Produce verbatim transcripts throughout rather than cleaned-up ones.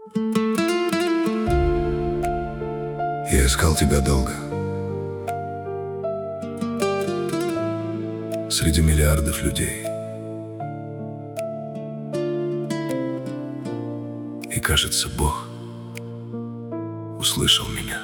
Я искал тебя долго, среди миллиардов людей. И, кажется, Бог услышал меня.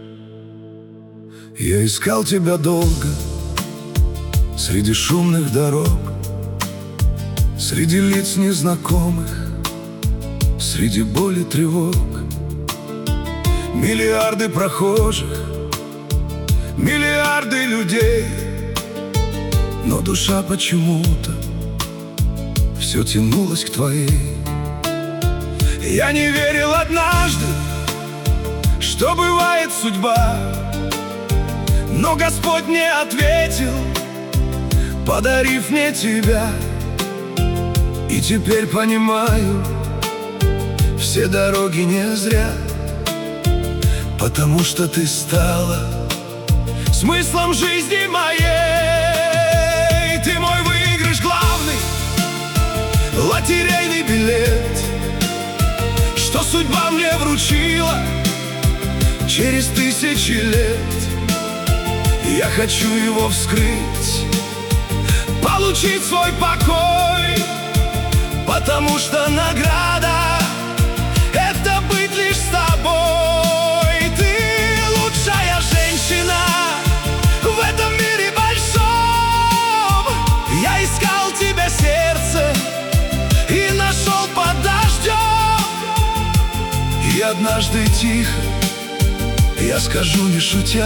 Я искал тебя долго, среди шумных дорог, среди лиц незнакомых, среди боли тревог. Миллиарды прохожих, миллиарды людей, но душа почему-то все тянулась к твоей. Я не верил однажды, что бывает судьба, но Господь мне ответил, подарив мне тебя. И теперь понимаю, все дороги не зря, потому что ты стала смыслом жизни моей. Ты мой выигрыш главный, лотерейный билет, что судьба мне вручила через тысячи лет. Я хочу его вскрыть, получить свой покой, потому что награда — это быть лишь с тобой. Ты лучшая женщина в этом мире большом. Я искал тебя сердце и нашел под дождем. И однажды тихо я скажу, не шутя: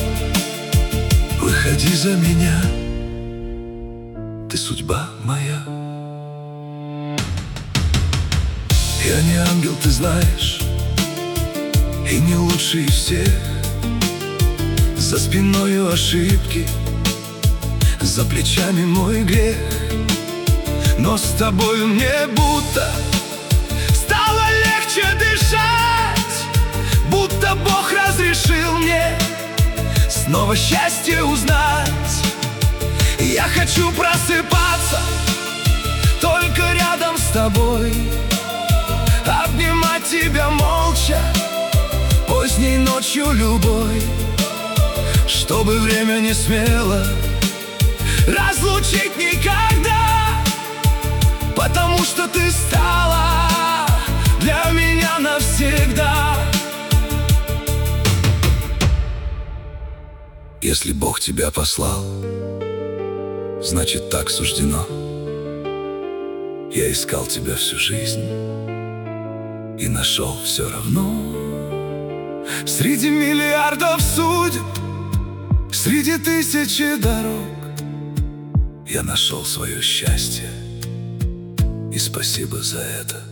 выходи за меня, ты судьба моя. Я не ангел, ты знаешь, и не лучший из всех. За спиною ошибки, за плечами мой грех, но с тобою мне будто стало легче дышать, будто Бог разрешил мне снова счастье узнать. Я хочу просыпаться только рядом с тобой, обнимать тебя молча поздней ночью любой, чтобы время не смело разлучить никогда, потому что ты стала для меня навсегда. Если Бог тебя послал, значит, так суждено. Я искал тебя всю жизнь и нашел все равно. Среди миллиардов судеб, среди тысячи дорог, я нашел свое счастье, и спасибо за это.